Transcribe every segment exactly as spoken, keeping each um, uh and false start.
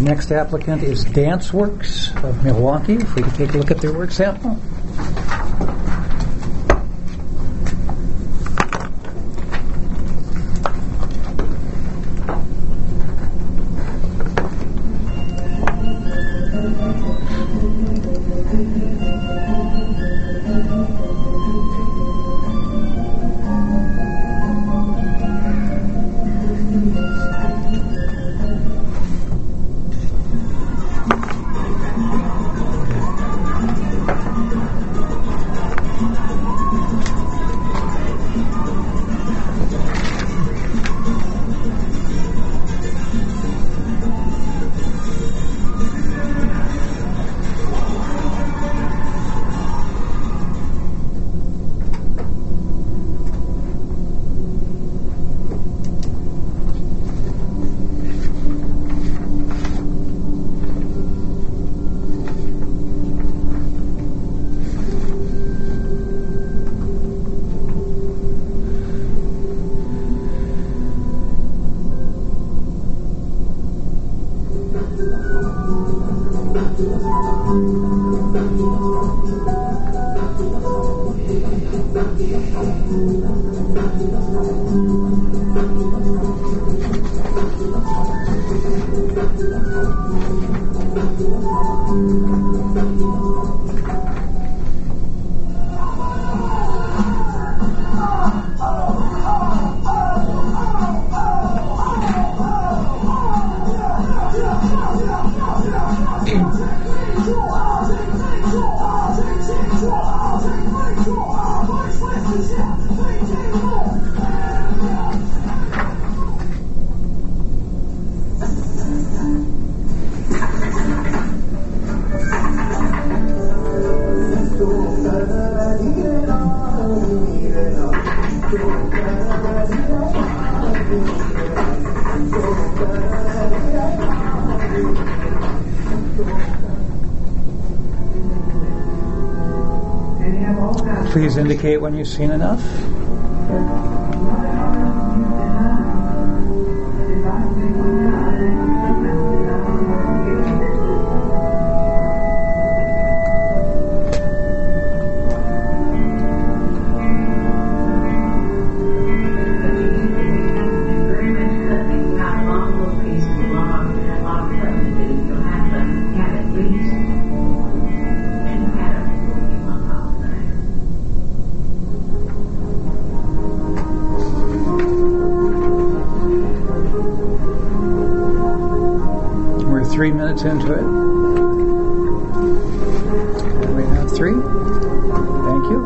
next applicant is DanceWorks of Milwaukee. If we could take a look at their work sample. Please indicate when you've seen enough. Three minutes into it. And we have three. Thank you.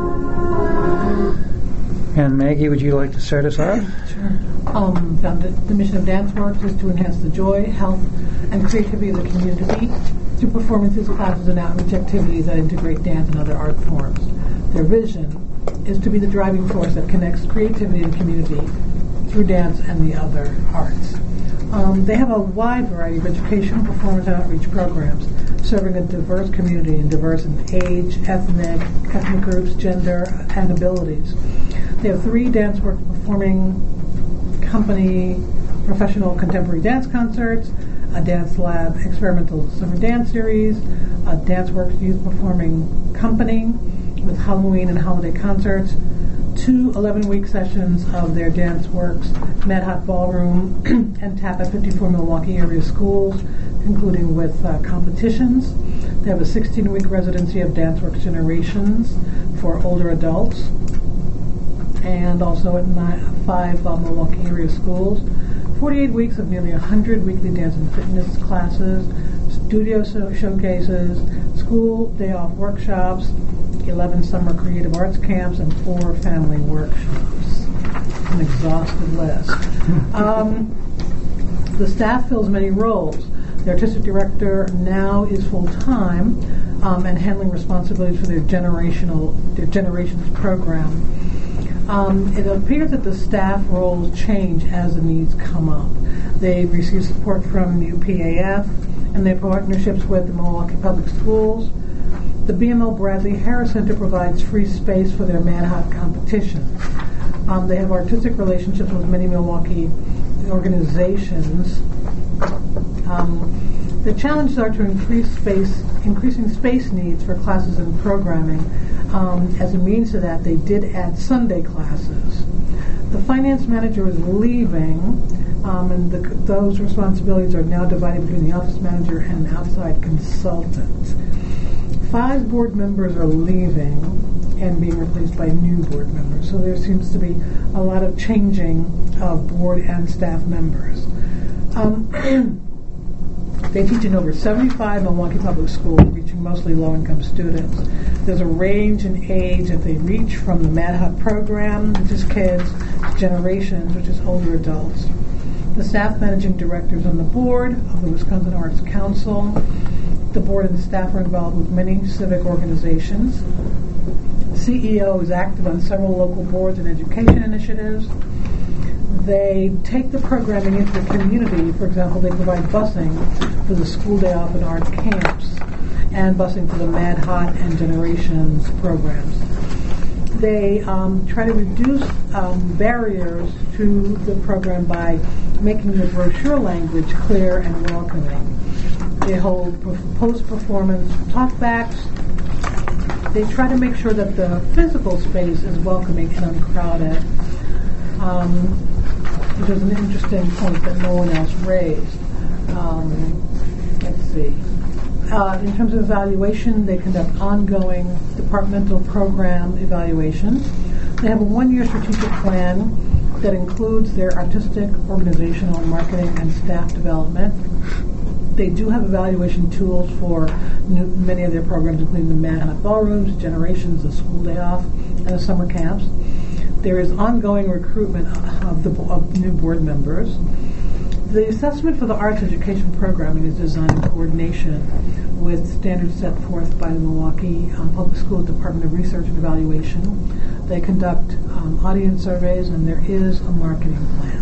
And Maggie, would you like to start us off? Sure. Um, founded, the mission of DanceWorks is to enhance the joy, health, and creativity of the community through performances, classes, and outreach activities that integrate dance and other art forms. Their vision is to be the driving force that connects creativity and community through dance and the other arts. Um, they have a wide variety of educational, performance, and outreach programs serving a diverse community and diverse in age, ethnic, ethnic groups, gender, and abilities. They have three DanceWorks performing company professional contemporary dance concerts, a Dance Lab experimental summer dance series, a DanceWorks youth performing company with Halloween and holiday concerts, two eleven-week sessions of their DanceWorks Mad Hot Ballroom and Tap at fifty-four Milwaukee area schools, including with uh, competitions. They have a sixteen-week residency of DanceWorks Generations for older adults, and also at my, five uh, Milwaukee area schools. forty-eight weeks of nearly one hundred weekly dance and fitness classes, studio so- showcases, school day-off workshops, eleven summer creative arts camps, and four family workshops. An exhaustive list. Um, the staff fills many roles. The artistic director now is full-time um, and handling responsibilities for their generational their generations program. Um, it appears that the staff roles change as the needs come up. They receive support from U P A F and their partnerships with the Milwaukee Public Schools. The B M L Bradley Harris Center provides free space for their Mad Hot competitions. Um, they have artistic relationships with many Milwaukee organizations Um, the challenges are to increase space, increasing space needs for classes and programming. Um, as a means to that, they did add Sunday classes. The finance manager is leaving, um, and the, those responsibilities are now divided between the office manager and an outside consultant. Five board members are leaving and being replaced by new board members. So there seems to be a lot of changing of board and staff members. Um, they teach in over seventy-five Milwaukee public schools, reaching mostly low-income students. There's a range in age that they reach from the Mad Hut program, which is kids, to Generations, which is older adults. The staff managing directors on the board of the Wisconsin Arts Council. The board and staff are involved with many civic organizations. C E O is active on several local boards and education initiatives. They take the programming into the community. For example, they provide busing for the school day off and art camps and busing for the Mad Hot and Generations programs. They um, try to reduce um, barriers to the program by making the brochure language clear and welcoming. They hold post-performance talkbacks. They try to make sure that the physical space is welcoming and uncrowded, um, which is an interesting point that no one else raised. Um, let's see. Uh, in terms of evaluation, they conduct ongoing departmental program evaluations. They have a one-year strategic plan that includes their artistic, organizational, marketing, and staff development. They do have evaluation tools for new, many of their programs, including the Mad Hut Ballrooms, Generations, the School Day Off, and the summer camps. There is ongoing recruitment of, the, of new board members. The assessment for the arts education programming is designed in coordination with standards set forth by the Milwaukee um, Public Schools Department of Research and Evaluation. They conduct um, audience surveys, and there is a marketing plan.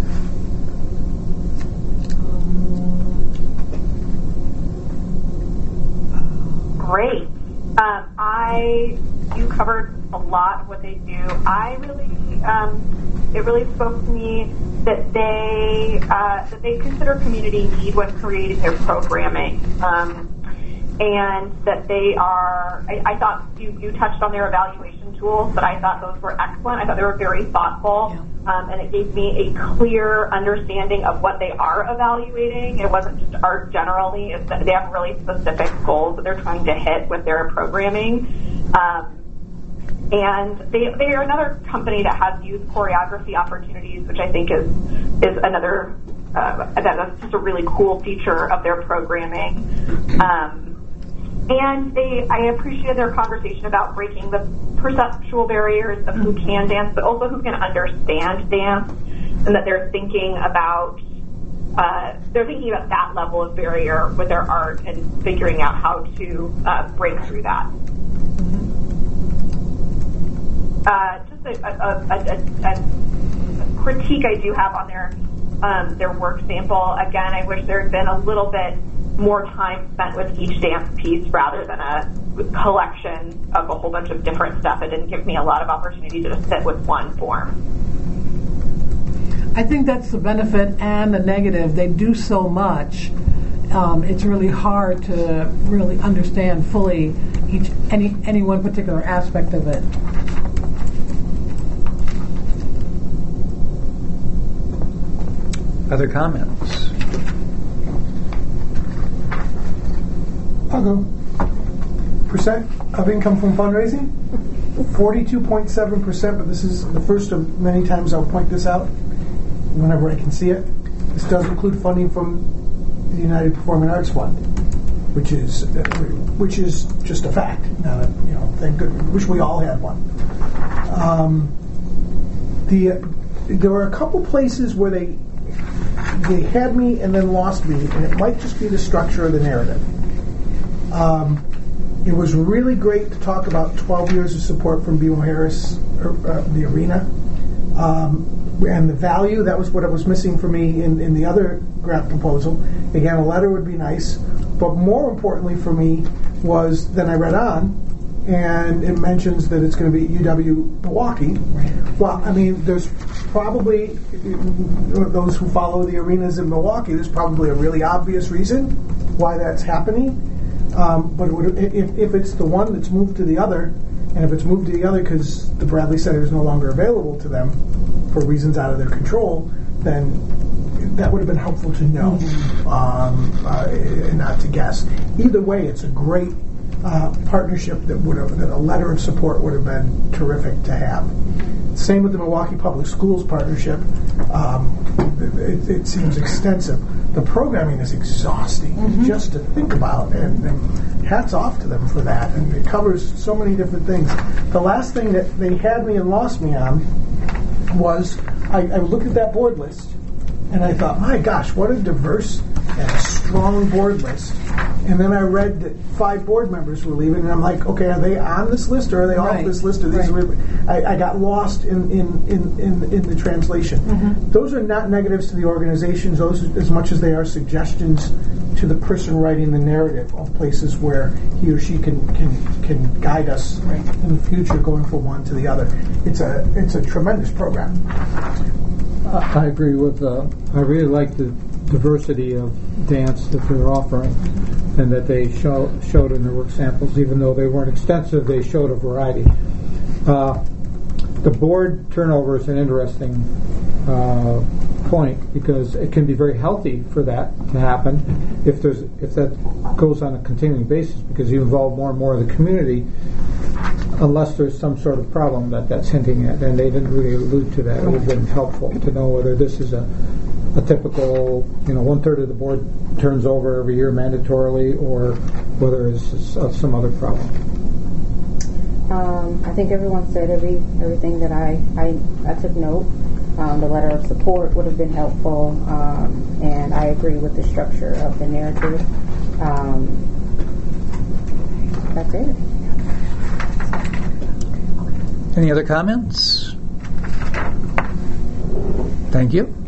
Great. Um, I you covered a lot of what they do. I really, um, it really spoke to me that they uh, that they consider community need when creating their programming, um, and that they are. I, I thought you you touched on their evaluation tools, but I thought those were excellent. I thought they were very thoughtful. Yeah. Um, and it gave me a clear understanding of what they are evaluating. It wasn't just art generally. It's that they have really specific goals that they're trying to hit with their programming. Um, and they, they are another company that has youth choreography opportunities, which I think is is another, uh, that's just a really cool feature of their programming. Um, And they, I appreciated their conversation about breaking the perceptual barriers of who can dance, but also who can understand dance, and that they're thinking about uh, they're thinking about that level of barrier with their art and figuring out how to uh, break through that. Uh, just a, a, a, a, a critique I do have on their um, their work sample. Again, I wish there had been a little bit more time spent with each dance piece rather than a collection of a whole bunch of different stuff. It didn't give me a lot of opportunity to just sit with one form. I think that's the benefit and the negative. They do so much. Um, it's really hard to really understand fully each any any one particular aspect of it. Other comments? I'll go. Percent of income from fundraising, forty-two point seven percent, but this is the first of many times I'll point this out whenever I can see it. This does include funding from the United Performing Arts Fund, which is uh, which is just a fact. Now that, you know, thank goodness, wish we all had one. Um, the uh, there were a couple places where they they had me and then lost me, and it might just be the structure of the narrative. Um, it was really great to talk about twelve years of support from B M O Harris, or, uh, the arena, um, and the value. That was what it was missing for me in, in the other grant proposal. Again, a letter would be nice, but more importantly for me was, then I read on, and it mentions that it's going to be at U W Milwaukee. Well, I mean, there's probably, those who follow the arenas in Milwaukee, there's probably a really obvious reason why that's happening. Um, but it would, if, if it's the one that's moved to the other, and if it's moved to the other because the Bradley Center is no longer available to them for reasons out of their control, then that would have been helpful to know, um, uh, and not to guess. Either way, it's a great uh, partnership that would have, that a letter of support would have been terrific to have. Same with the Milwaukee Public Schools partnership. Um, it, it seems extensive. The programming is exhausting mm-hmm. just to think about, and, and hats off to them for that. And it covers so many different things. The last thing that they had me and lost me on was I, I looked at that board list, and I thought, my gosh, what a diverse and strong board list. And then I read that five board members were leaving, and I'm like, okay, are they on this list, or are they right. off this list? Or these right. are, I, I got lost in, in, in, in, in the translation. Mm-hmm. Those are not negatives to the organizations, those as much as they are suggestions to the person writing the narrative of places where he or she can can, can guide us right. in the future, going from one to the other. It's a it's a tremendous program. I agree with. Uh, I really like the diversity of dance that they're offering, and that they show, showed in their work samples. Even though they weren't extensive, they showed a variety. Uh, the board turnover is an interesting uh, point, because it can be very healthy for that to happen if there's if that goes on a continuing basis, because you involve more and more of the community, unless there's some sort of problem that that's hinting at, and they didn't really allude to that. It would have been helpful to know whether this is a, a typical, you know, one-third of the board turns over every year mandatorily, or whether it's uh, some other problem. Um, I think everyone said every everything that I, I, I took note. Um, the letter of support would have been helpful, um, and I agree with the structure of the narrative. Um, that's it. Any other comments? Thank you.